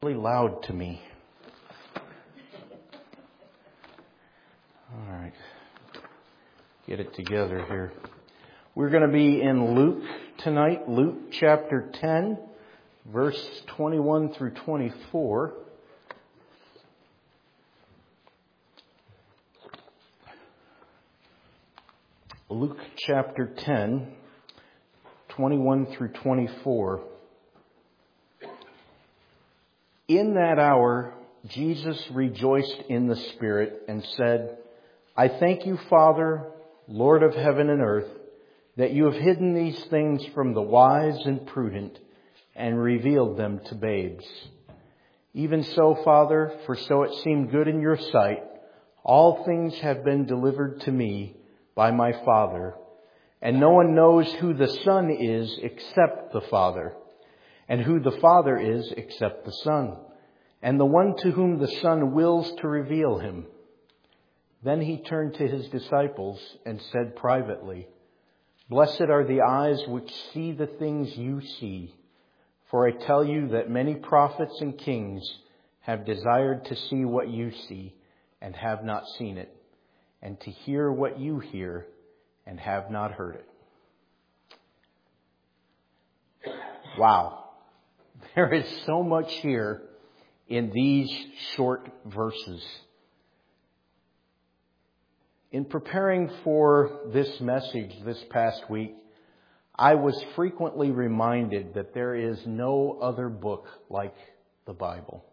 Really loud to me. All right. Get it together here. We're going to be in Luke tonight. Luke chapter 10, verse 21 through 24. Luke chapter 10, 21 through 24. In that hour, Jesus rejoiced in the Spirit and said, I thank you, Father, Lord of heaven and earth, that you have hidden these things from the wise and prudent and revealed them to babes. Even so, Father, for so it seemed good in your sight, all things have been delivered to me by my Father, and no one knows who the Son is except the Father, and who the Father is except the Son, and the one to whom the Son wills to reveal him. Then he turned to his disciples and said privately, Blessed are the eyes which see the things you see. For I tell you that many prophets and kings have desired to see what you see and have not seen it, and to hear what you hear and have not heard it. Wow. There is so much here in these short verses. In preparing for this message this past week, I was frequently reminded that there is no other book like the Bible.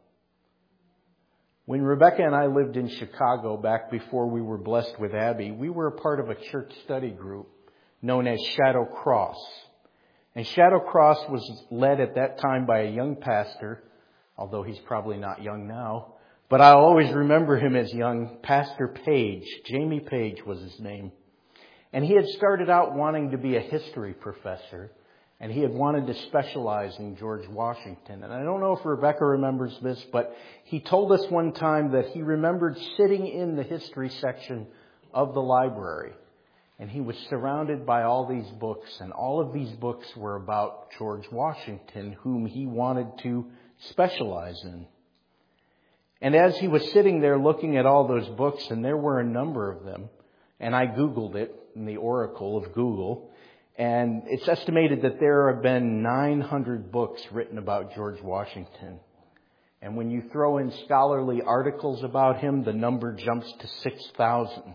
When Rebecca and I lived in Chicago back before we were blessed with Abby, we were a part of a church study group known as Shadow Cross. And Shadow Cross was led at that time by a young pastor, although he's probably not young now, but I always remember him as young, Pastor Page. Jamie Page was his name. And he had started out wanting to be a history professor, and he had wanted to specialize in George Washington. And I don't know if Rebecca remembers this, but he told us one time that he remembered sitting in the history section of the library. And he was surrounded by all these books, and all of these books were about George Washington, whom he wanted to specialize in. And as he was sitting there looking at all those books, and there were a number of them, and I Googled it in the Oracle of Google, and it's estimated that there have been 900 books written about George Washington. And when you throw in scholarly articles about him, the number jumps to 6,000.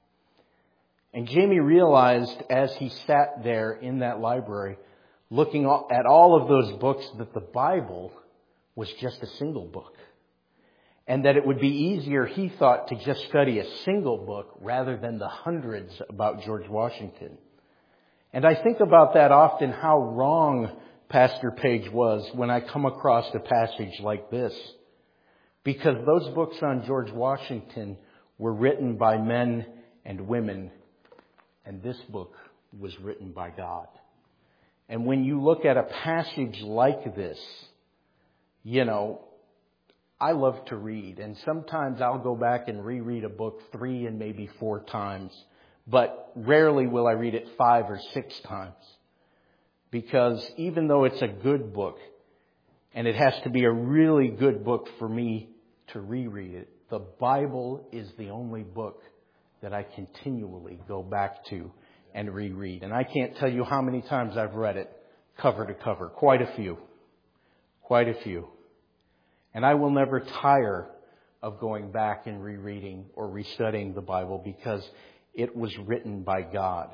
And Jamie realized as he sat there in that library, looking at all of those books, that the Bible was just a single book. And that it would be easier, he thought, to just study a single book rather than the hundreds about George Washington. And I think about that often, how wrong Pastor Page was when I come across a passage like this. Because those books on George Washington were written by men and women. And this book was written by God. And when you look at a passage like this, you know, I love to read. And sometimes I'll go back and reread a book 3 and maybe 4 times. But rarely will I read it 5 or 6 times. Because even though it's a good book, and it has to be a really good book for me to reread it, the Bible is the only book that I continually go back to and reread. And I can't tell you how many times I've read it cover to cover. Quite a few. Quite a few. And I will never tire of going back and rereading or restudying the Bible because it was written by God.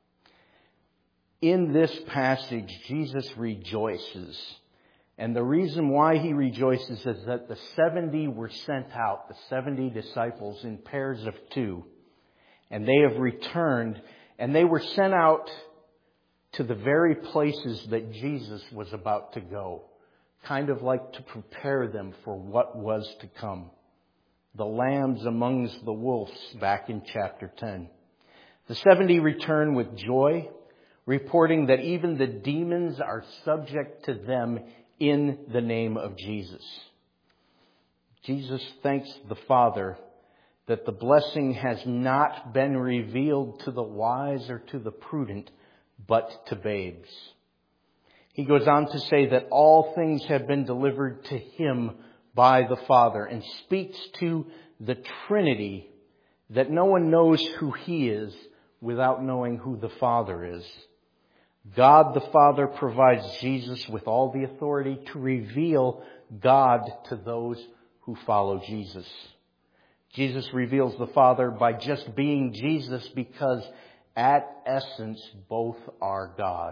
In this passage, Jesus rejoices. And the reason why he rejoices is that the 70 were sent out, the 70 disciples in pairs of 2. And they have returned, and they were sent out to the very places that Jesus was about to go. Kind of like to prepare them for what was to come. The lambs amongst the wolves back in chapter 10. The 70 return with joy, reporting that even the demons are subject to them in the name of Jesus. Jesus thanks the Father that the blessing has not been revealed to the wise or to the prudent, but to babes. He goes on to say that all things have been delivered to him by the Father and speaks to the Trinity that no one knows who He is without knowing who the Father is. God the Father provides Jesus with all the authority to reveal God to those who follow Jesus. Jesus reveals the Father by just being Jesus because at essence both are God.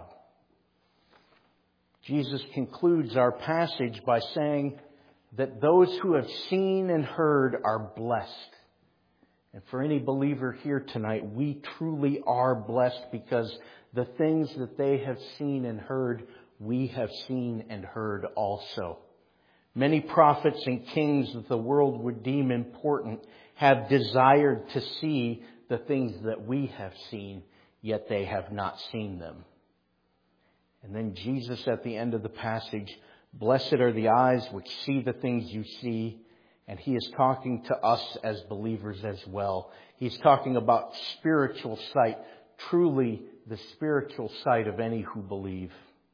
Jesus concludes our passage by saying that those who have seen and heard are blessed. And for any believer here tonight, we truly are blessed because the things that they have seen and heard, we have seen and heard also. Many prophets and kings that the world would deem important have desired to see the things that we have seen, yet they have not seen them. And then Jesus at the end of the passage, blessed are the eyes which see the things you see. And He is talking to us as believers as well. He's talking about spiritual sight, truly the spiritual sight of any who believe.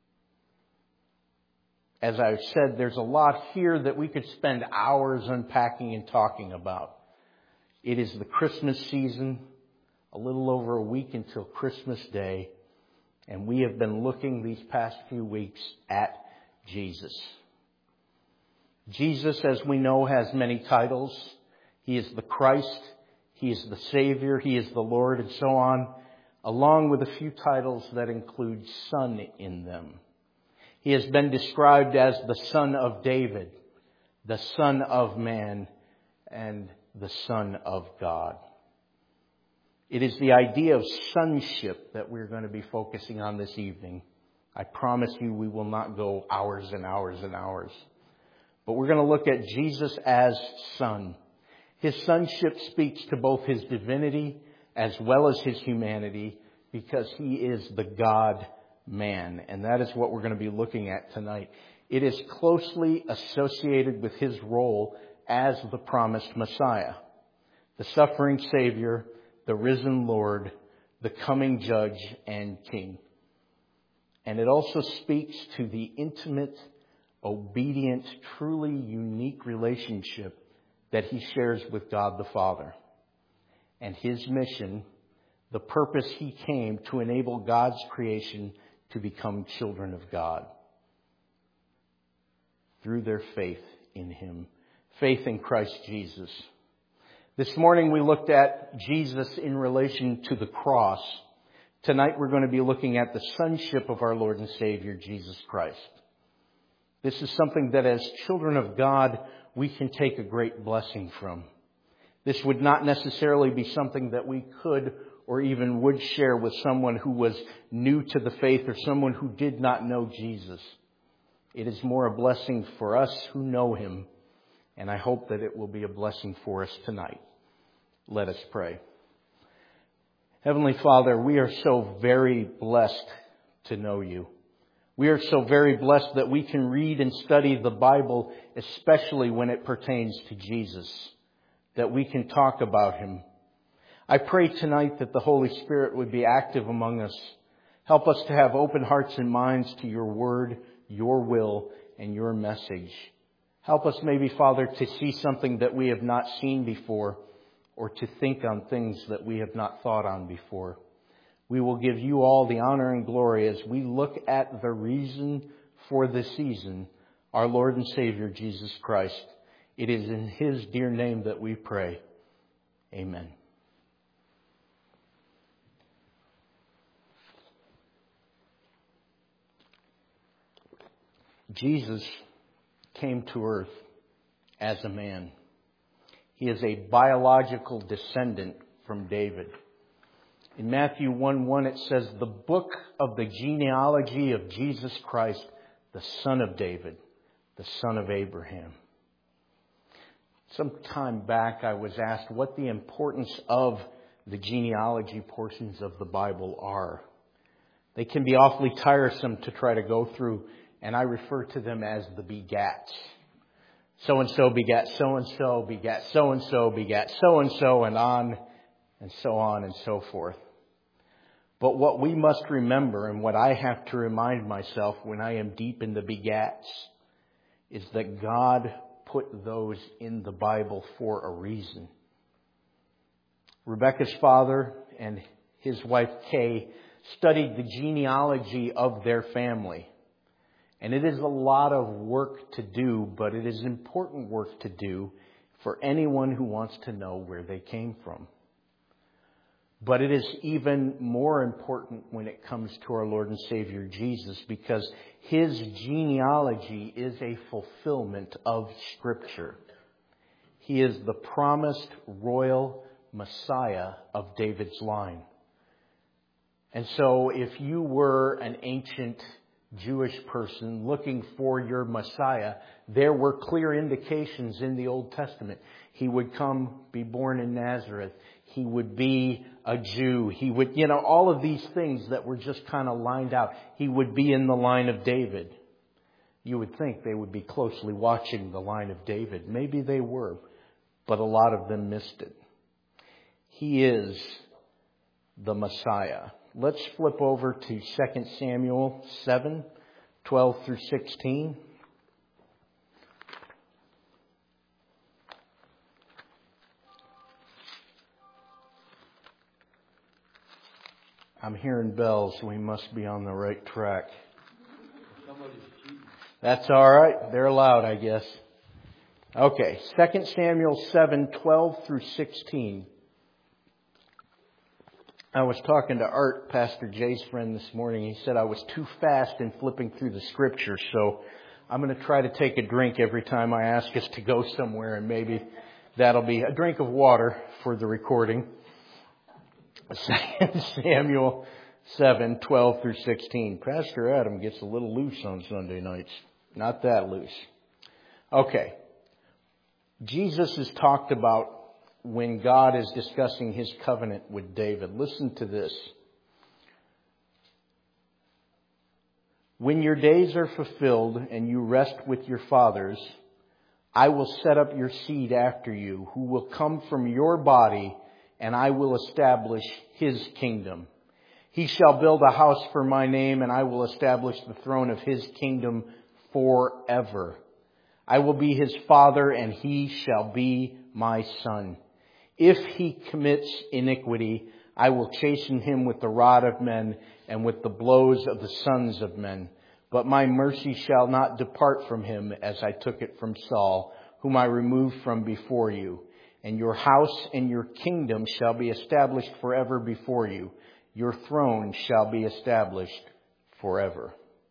As I've said, there's a lot here that we could spend hours unpacking and talking about. It is the Christmas season, a little over a week until Christmas Day, and we have been looking these past few weeks at Jesus. Jesus, as we know, has many titles. He is the Christ, He is the Savior, He is the Lord, and so on, along with a few titles that include Son in them. He has been described as the Son of David, the Son of Man, and the Son of God. It is the idea of sonship that we're going to be focusing on this evening. I promise you we will not go hours and hours and hours. But we're going to look at Jesus as Son. His sonship speaks to both His divinity as well as His humanity because He is the God-man. And that is what we're going to be looking at tonight. It is closely associated with His role as the promised Messiah, the suffering Savior, the risen Lord, the coming Judge and King. And it also speaks to the intimate, obedient, truly unique relationship that He shares with God the Father. And His mission, the purpose He came to enable God's creation to become children of God through their faith in Him, faith in Christ Jesus. This morning we looked at Jesus in relation to the cross. Tonight we're going to be looking at the sonship of our Lord and Savior, Jesus Christ. This is something that as children of God, we can take a great blessing from. This would not necessarily be something that we could or even would share with someone who was new to the faith or someone who did not know Jesus. It is more a blessing for us who know Him, and I hope that it will be a blessing for us tonight. Let us pray. Heavenly Father, we are so very blessed to know You. We are so very blessed that we can read and study the Bible, especially when it pertains to Jesus, that we can talk about Him. I pray tonight that the Holy Spirit would be active among us. Help us to have open hearts and minds to Your Word, Your will, and Your message. Help us maybe, Father, to see something that we have not seen before, or to think on things that we have not thought on before. We will give You all the honor and glory as we look at the reason for this season, our Lord and Savior, Jesus Christ. It is in His dear name that we pray. Amen. Jesus came to earth as a man. He is a biological descendant from David. In Matthew 1:1 it says, the book of the genealogy of Jesus Christ, the son of David, the son of Abraham. Some time back I was asked what the importance of the genealogy portions of the Bible are. They can be awfully tiresome to try to go through, and I refer to them as the begats. So-and-so begat so-and-so, begat so-and-so, begat so-and-so, and on and so forth. But what we must remember, and what I have to remind myself when I am deep in the begats, is that God put those in the Bible for a reason. Rebecca's father and his wife Kay studied the genealogy of their family. And it is a lot of work to do, but it is important work to do for anyone who wants to know where they came from. But it is even more important when it comes to our Lord and Savior Jesus, because His genealogy is a fulfillment of Scripture. He is the promised royal Messiah of David's line. And so if you were an ancient Jewish person looking for your Messiah, there were clear indications in the Old Testament. He would be born in Nazareth. He would be a Jew. He would, all of these things that were just kind of lined out. He would be in the line of David. You would think they would be closely watching the line of David. Maybe they were, but a lot of them missed it. He is the Messiah. Let's flip over to 2 Samuel 7, 12 through 16. I'm hearing bells, so we must be on the right track. That's all right. They're allowed, I guess. Okay, 2 Samuel 7, 12 through 16. I was talking to Art, Pastor Jay's friend, this morning. He said I was too fast in flipping through the Scripture, so I'm going to try to take a drink every time I ask us to go somewhere, and maybe that'll be a drink of water for the recording. 2 Samuel 7, 12 through 16. Pastor Adam gets a little loose on Sunday nights. Not that loose. Okay. Jesus is talked about when God is discussing His covenant with David. Listen to this. When your days are fulfilled and you rest with your fathers, I will set up your seed after you, who will come from your body, and I will establish His kingdom. He shall build a house for my name, and I will establish the throne of His kingdom forever. I will be His father, and He shall be my son. If he commits iniquity, I will chasten him with the rod of men and with the blows of the sons of men. But my mercy shall not depart from him, as I took it from Saul, whom I removed from before you. And your house and your kingdom shall be established forever before you. Your throne shall be established forever.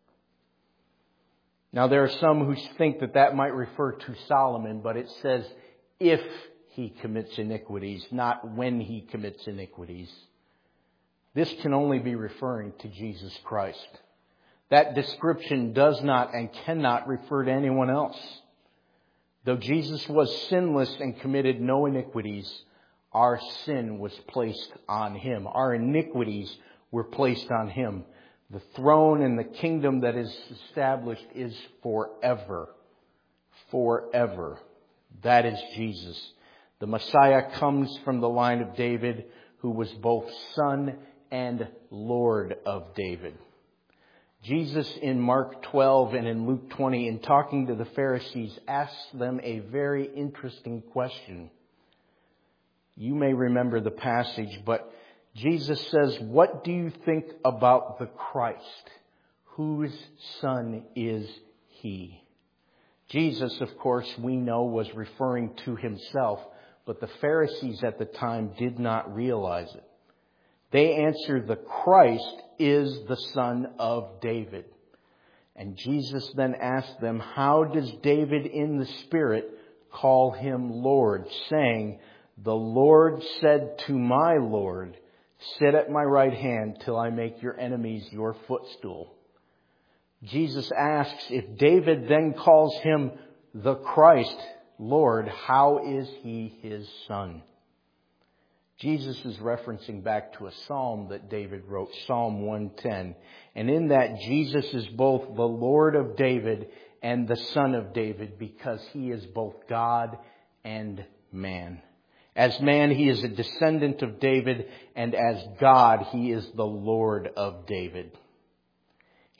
Now there are some who think that might refer to Solomon, but it says if he commits iniquities, not when he commits iniquities. This can only be referring to Jesus Christ. That description does not and cannot refer to anyone else. Though Jesus was sinless and committed no iniquities, our sin was placed on Him. Our iniquities were placed on Him. The throne and the kingdom that is established is forever. Forever. That is Jesus. The Messiah comes from the line of David, who was both son and Lord of David. Jesus in Mark 12 and in Luke 20, in talking to the Pharisees, asks them a very interesting question. You may remember the passage, but Jesus says, "What do you think about the Christ? Whose son is He?" Jesus, of course, we know was referring to Himself, but the Pharisees at the time did not realize it. They answered, "The Christ is the son of David." And Jesus then asked them, "How does David in the Spirit call Him Lord, saying, 'The Lord said to my Lord, sit at my right hand till I make your enemies your footstool'?" Jesus asks, if David then calls Him the Christ, Lord, how is He His son? Jesus is referencing back to a psalm that David wrote, Psalm 110. And in that, Jesus is both the Lord of David and the Son of David, because He is both God and man. As man, He is a descendant of David, and as God, He is the Lord of David.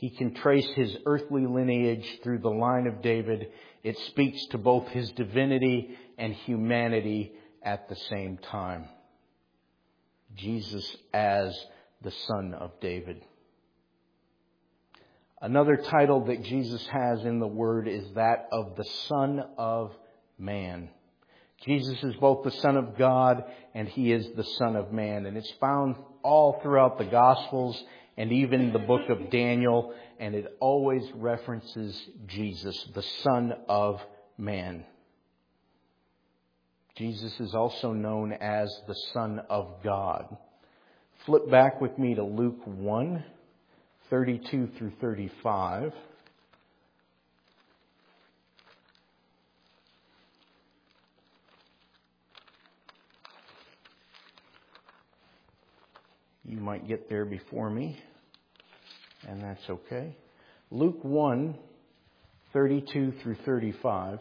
He can trace his earthly lineage through the line of David. It speaks to both his divinity and humanity at the same time. Jesus as the Son of David. Another title that Jesus has in the Word is that of the Son of Man. Jesus is both the Son of God and He is the Son of Man. And it's found all throughout the Gospels and even the book of Daniel. And it always references Jesus, the Son of Man. Jesus is also known as the Son of God. Flip back with me to Luke 1, 32 through 35. You might get there before me, and that's okay. Luke 1, 32 through 35.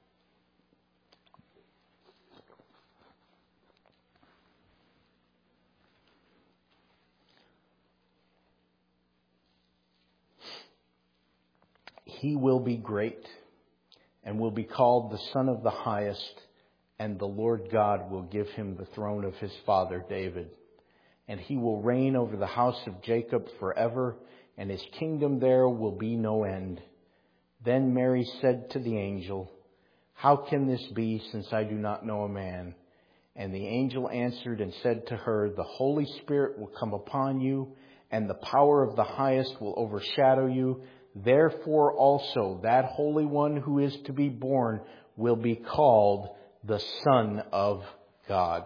He will be great and will be called the Son of the Highest, and the Lord God will give him the throne of his father David. And he will reign over the house of Jacob forever, and his kingdom there will be no end. Then Mary said to the angel, "How can this be, since I do not know a man?" And the angel answered and said to her, "The Holy Spirit will come upon you, and the power of the Highest will overshadow you. Therefore also that Holy One who is to be born will be called the Son of God."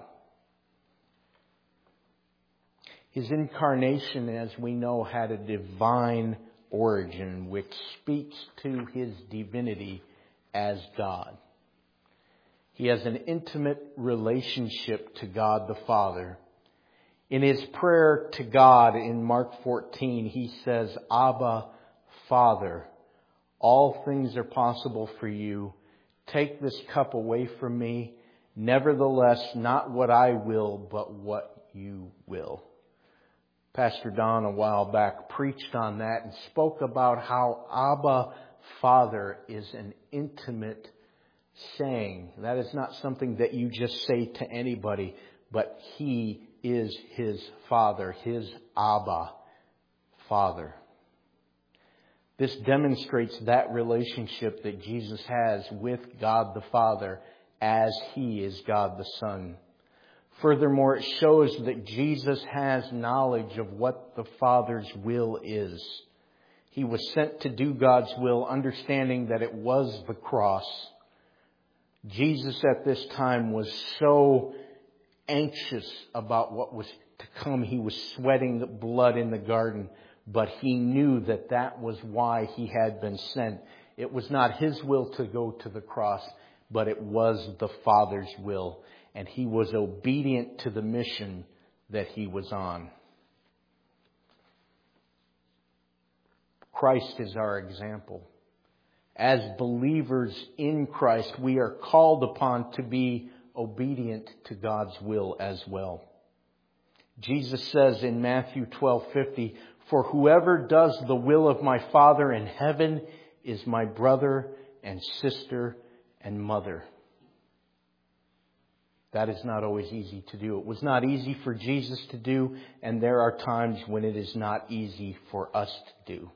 His incarnation, as we know, had a divine origin, which speaks to his divinity as God. He has an intimate relationship to God the Father. In his prayer to God in Mark 14, he says, "Abba, Father, all things are possible for you. Take this cup away from me. Nevertheless, not what I will, but what you will." Pastor Don a while back preached on that and spoke about how Abba, Father is an intimate saying. That is not something that you just say to anybody, but He is his Father, his Abba, Father. This demonstrates that relationship that Jesus has with God the Father as He is God the Son. Furthermore, it shows that Jesus has knowledge of what the Father's will is. He was sent to do God's will, understanding that it was the cross. Jesus at this time was so anxious about what was to come. He was sweating blood in the garden, but He knew that that was why He had been sent. It was not His will to go to the cross, but it was the Father's will. And He was obedient to the mission that He was on. Christ is our example. As believers in Christ, we are called upon to be obedient to God's will as well. Jesus says in Matthew 12:50, "For whoever does the will of my Father in heaven is my brother and sister and mother." That is not always easy to do. It was not easy for Jesus to do, and there are times when it is not easy for us to do.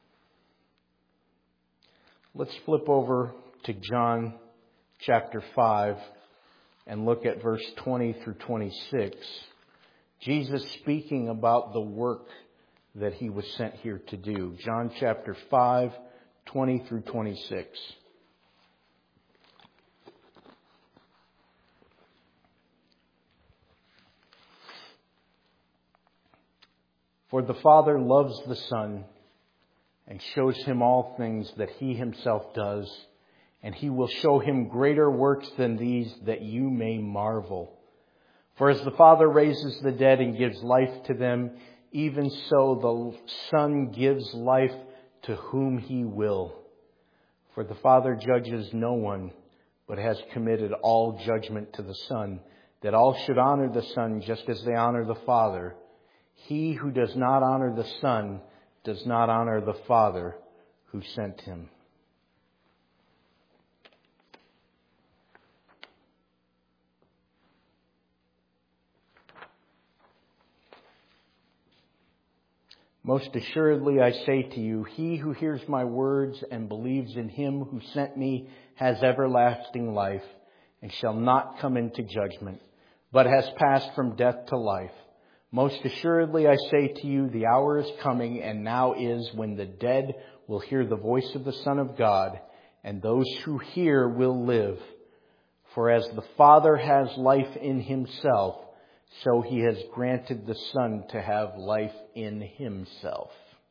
Let's flip over to John chapter 5 and look at verse 20 through 26. Jesus speaking about the work that He was sent here to do. John chapter 5, 20 through 26. "For the Father loves the Son and shows Him all things that He Himself does, and He will show Him greater works than these, that you may marvel. For as the Father raises the dead and gives life to them, even so the Son gives life to whom He will. For the Father judges no one, but has committed all judgment to the Son, that all should honor the Son just as they honor the Father. He who does not honor the Son does not honor the Father who sent him. Most assuredly, I say to you, he who hears my words and believes in him who sent me has everlasting life and shall not come into judgment, but has passed from death to life. Most assuredly, I say to you, the hour is coming and now is when the dead will hear the voice of the Son of God, and those who hear will live. For as the Father has life in himself, so he has granted the Son to have life in himself.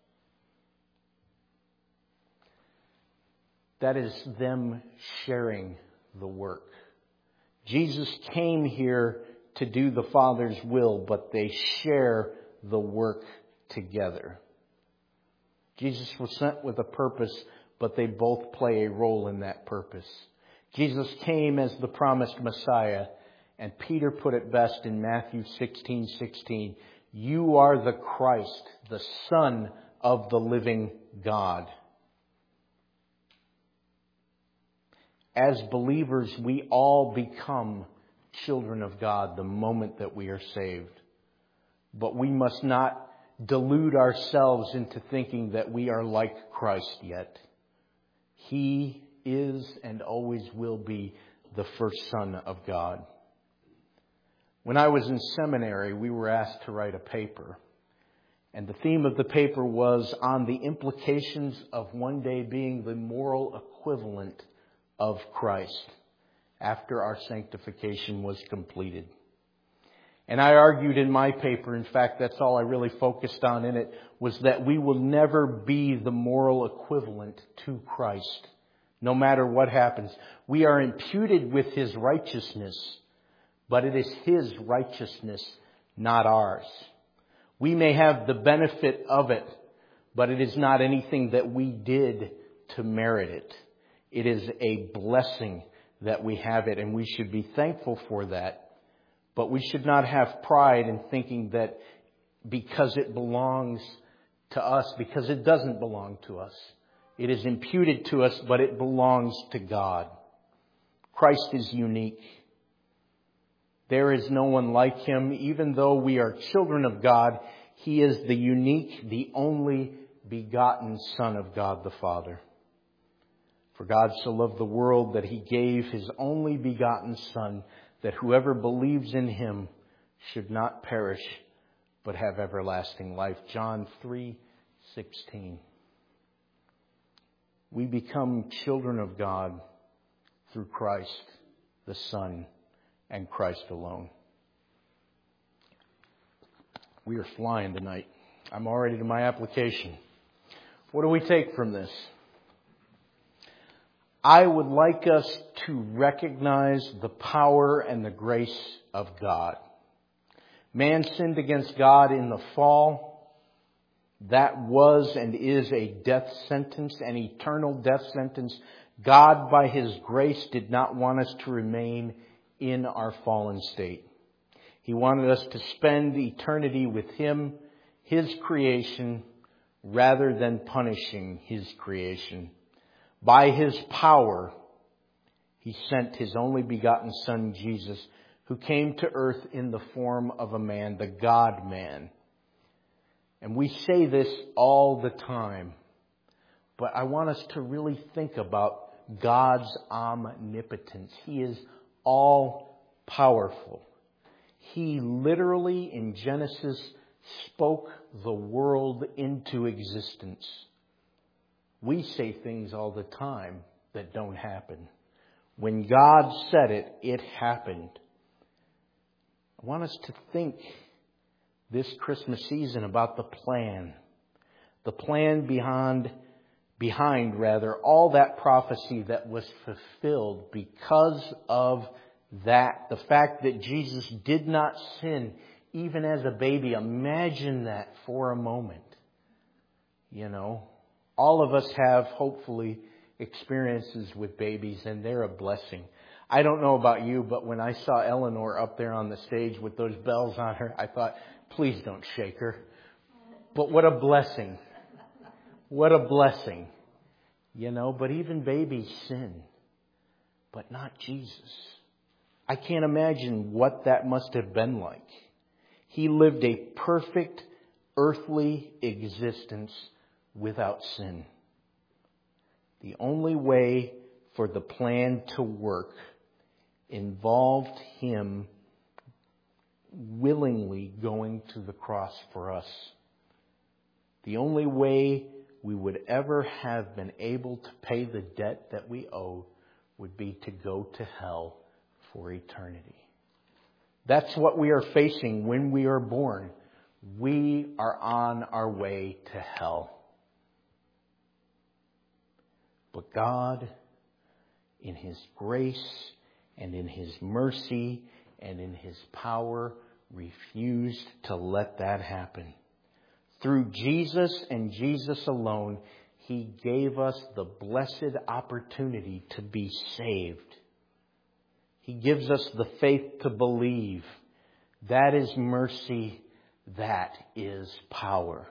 That is them sharing the work. Jesus came here to do the Father's will, but they share the work together. Jesus was sent with a purpose, but they both play a role in that purpose. Jesus came as the promised Messiah, and Peter put it best in Matthew 16:16. You are the Christ, the Son of the living God. As believers, we all become children of God the moment that we are saved. But we must not delude ourselves into thinking that we are like Christ yet. He is and always will be the first Son of God. When I was in seminary, we were asked to write a paper. And the theme of the paper was on the implications of one day being the moral equivalent of Christ after our sanctification was completed. And I argued in my paper, in fact, that's all I really focused on in it, was that we will never be the moral equivalent to Christ, no matter what happens. We are imputed with his righteousness, but it is his righteousness, not ours. We may have the benefit of it, but it is not anything that we did to merit it. It is a blessing that we have it, and we should be thankful for that. But we should not have pride in thinking that because it belongs to us, because it doesn't belong to us. It is imputed to us, but it belongs to God. Christ is unique. There is no one like him. Even though we are children of God, he is the unique, the only begotten Son of God the Father. For God so loved the world that he gave his only begotten Son, that whoever believes in him should not perish, but have everlasting life. John 3:16. We become children of God through Christ, the Son, and Christ alone. We are flying tonight. I'm already to my application. What do we take from this? I would like us to recognize the power and the grace of God. Man sinned against God in the fall. That was and is a death sentence, an eternal death sentence. God, by his grace, did not want us to remain in our fallen state. He wanted us to spend eternity with him, his creation, rather than punishing his creation. By his power, he sent his only begotten Son, Jesus, who came to earth in the form of a man, the God-man. And we say this all the time, but I want us to really think about God's omnipotence. He is all-powerful. He literally, in Genesis, spoke the world into existence. We say things all the time that don't happen. When God said it, it happened. I want us to think this Christmas season about the plan behind all that prophecy that was fulfilled because of that. The fact that Jesus did not sin even as a baby. Imagine that for a moment. You know, all of us have, hopefully, experiences with babies, and they're a blessing. I don't know about you, but when I saw Eleanor up there on the stage with those bells on her, I thought, please don't shake her. But what a blessing. What a blessing. But even babies sin. But not Jesus. I can't imagine what that must have been like. He lived a perfect earthly existence without sin. The only way for the plan to work involved Him willingly going to the cross for us. The only way we would ever have been able to pay the debt that we owe would be to go to hell for eternity. That's what we are facing when we are born. We are on our way to hell. But God, in His grace and in His mercy and in His power, refused to let that happen. Through Jesus and Jesus alone, He gave us the blessed opportunity to be saved. He gives us the faith to believe. That is mercy. That is power.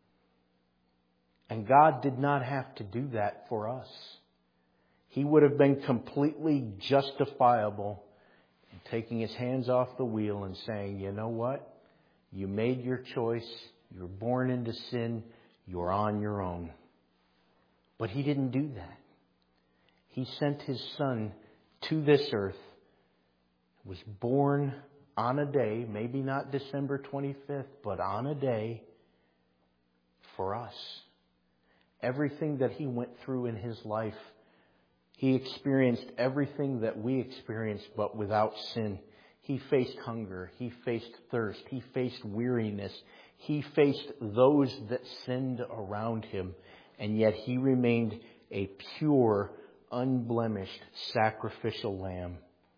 And God did not have to do that for us. He would have been completely justifiable in taking His hands off the wheel and saying, you know what? You made your choice. You're born into sin. You're on your own. But He didn't do that. He sent His Son to this earth, was born on a day, maybe not December 25th, but on a day for us. Everything that He went through in His life, He experienced everything that we experienced, but without sin. He faced hunger. He faced thirst. He faced weariness. He faced those that sinned around Him. And yet He remained a pure, unblemished, sacrificial lamb.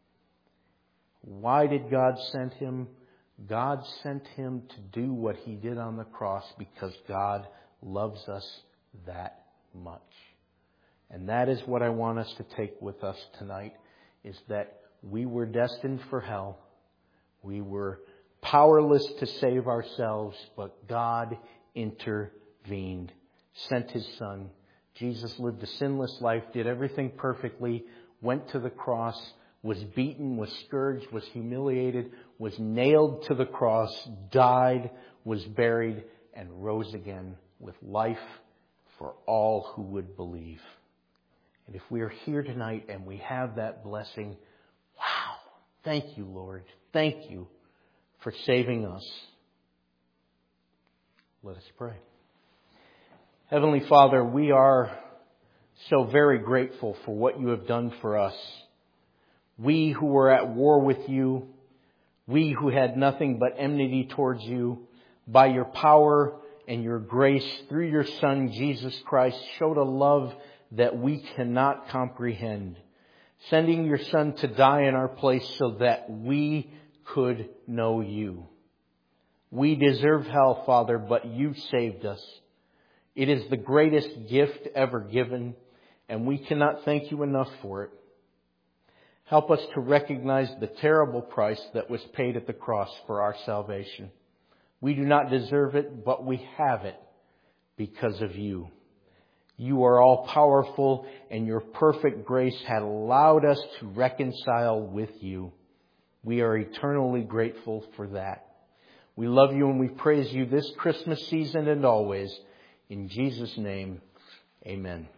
Why did God send Him? God sent Him to do what He did on the cross because God loves us that much. And that is what I want us to take with us tonight, is that we were destined for hell. We were powerless to save ourselves, but God intervened, sent His Son. Jesus lived a sinless life, did everything perfectly, went to the cross, was beaten, was scourged, was humiliated, was nailed to the cross, died, was buried, and rose again with life for all who would believe. And if we are here tonight and we have that blessing, wow, thank you, Lord. Thank you for saving us. Let us pray. Heavenly Father, we are so very grateful for what you have done for us. We who were at war with you, we who had nothing but enmity towards you, by your power and your grace through your Son, Jesus Christ, showed a love that we cannot comprehend, sending your Son to die in our place so that we could know you. We deserve hell, Father, but you saved us. It is the greatest gift ever given, and we cannot thank you enough for it. Help us to recognize the terrible price that was paid at the cross for our salvation. We do not deserve it, but we have it because of you. You are all powerful, and your perfect grace had allowed us to reconcile with you. We are eternally grateful for that. We love you and we praise you this Christmas season and always. In Jesus' name, amen.